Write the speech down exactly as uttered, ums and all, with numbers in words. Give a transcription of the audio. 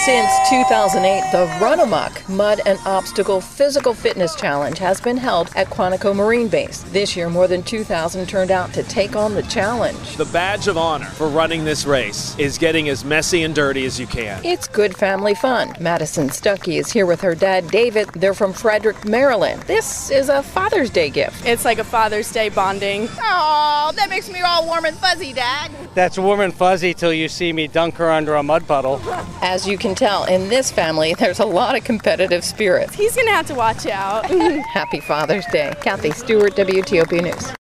Since two thousand eight, the Run Amok Mud and Obstacle Physical Fitness Challenge has been held at Quantico Marine Base. This year, more than two thousand turned out to take on the challenge. The badge of honor for running this race is getting as messy and dirty as you can. It's good family fun. Madison Stuckey is here with her dad, David. They're from Frederick, Maryland. This is a Father's Day gift. It's like a Father's Day bonding. Oh, that makes me all warm and fuzzy, Dad. That's warm and fuzzy till you see me dunk her under a mud puddle. As you can tell, in this family, there's a lot of competitive spirit. He's going to have to watch out. Happy Father's Day. Kathy Stewart, W T O P News.